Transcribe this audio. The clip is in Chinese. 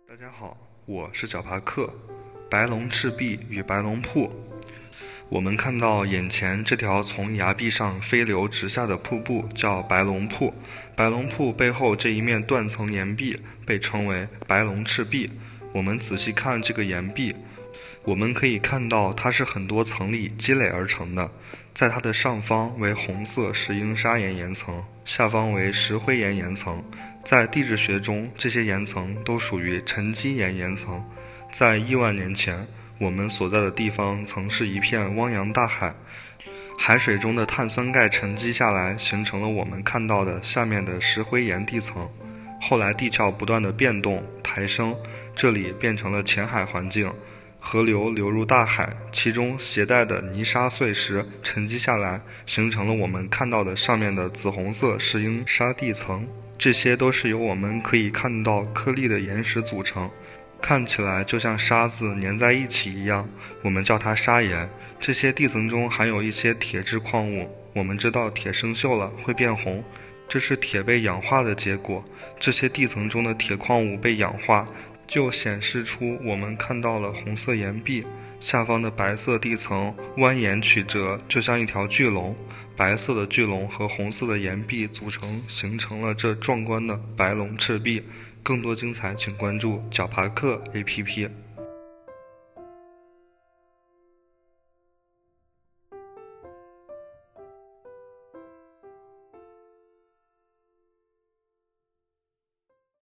大家好，我是小帕克。白龙赤壁与白龙瀑。我们看到眼前这条从崖壁上飞流直下的瀑布叫白龙瀑，白龙瀑背后这一面断层岩壁被称为白龙赤壁。我们仔细看这个岩壁，我们可以看到它是很多层里积累而成的，在它的上方为红色石英砂岩岩层，下方为石灰岩岩层。在地质学中，这些岩层都属于沉积岩岩层。在亿万年前，我们所在的地方曾是一片汪洋大海，海水中的碳酸钙沉积下来，形成了我们看到的下面的石灰岩地层。后来地壳不断的变动抬升，这里变成了浅海环境，河流流入大海，其中携带的泥沙碎石沉积下来，形成了我们看到的上面的紫红色石英砂地层。这些都是由我们可以看到颗粒的岩石组成，看起来就像沙子粘在一起一样，我们叫它砂岩。这些地层中含有一些铁质矿物，我们知道铁生锈了会变红，这是铁被氧化的结果。这些地层中的铁矿物被氧化，就显示出我们看到了红色岩壁，下方的白色地层蜿蜒曲折，就像一条巨龙。白色的巨龙和红色的岩壁组成，形成了这壮观的白龙赤壁。更多精彩请关注小帕克 APP。